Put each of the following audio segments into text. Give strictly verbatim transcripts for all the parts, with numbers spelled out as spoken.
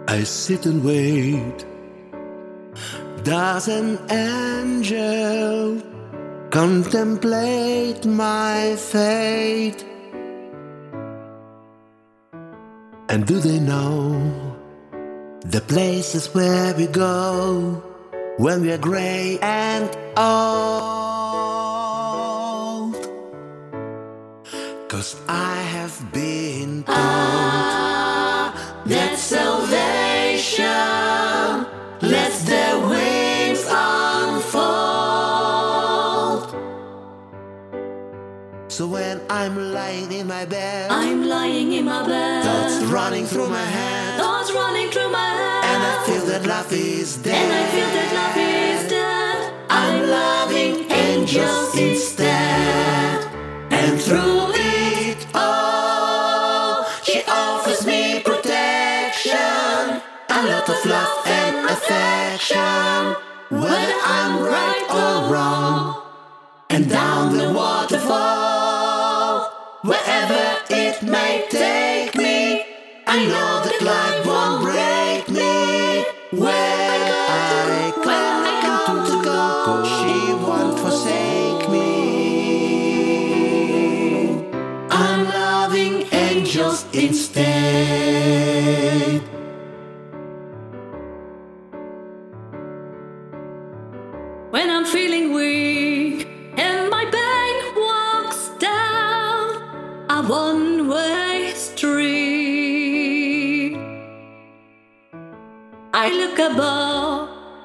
I sit and wait. Does an angel contemplate my fate? And do they know the places where we go when we are gray and old? 'Cause I have been told that salvation lets their wings unfold. So when I'm lying in my bed, I'm lying in my bed, thoughts running through my head, thoughts running through my head, and I feel that love is dead, and I feel that love is dead. I'm loving angels instead, and through it all, she offers me protection, a lot of love and affection, whether I'm right or wrong. And down the waterfall, wherever it may take me, I know that life won't break me. Where I come to go, she won't forsake me. I'm loving angels instead. When I'm feeling weak and my pain walks down a one-way street, I look above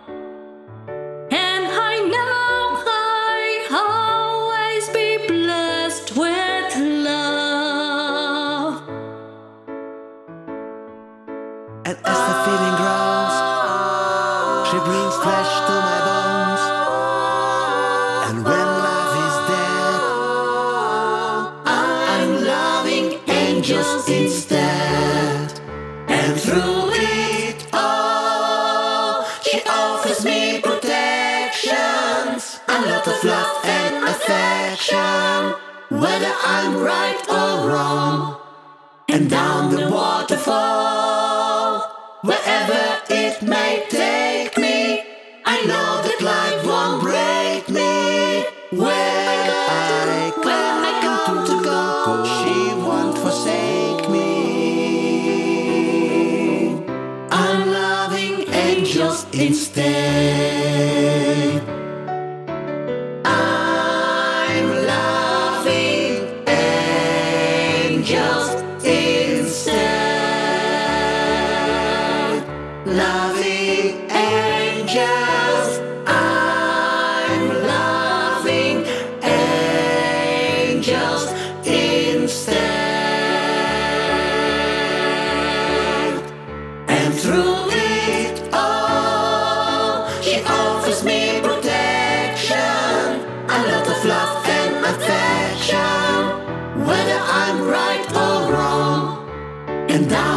and I know I'll always be blessed with love. And as the feeling grows, she brings flesh to my bones. And when love is dead, I'm loving angels instead. And through it all, she offers me protections, a lot of love and affection, whether I'm right or wrong. And down the waterfall, wherever it may take me, I know that life won't break me. Where I come to go, she won't forsake me. I'm loving angels instead. I'm loving angels instead. Loving angels. I'm loving angels instead. And through it all, she offers me protection, a lot of love and affection, whether I'm right or wrong. And I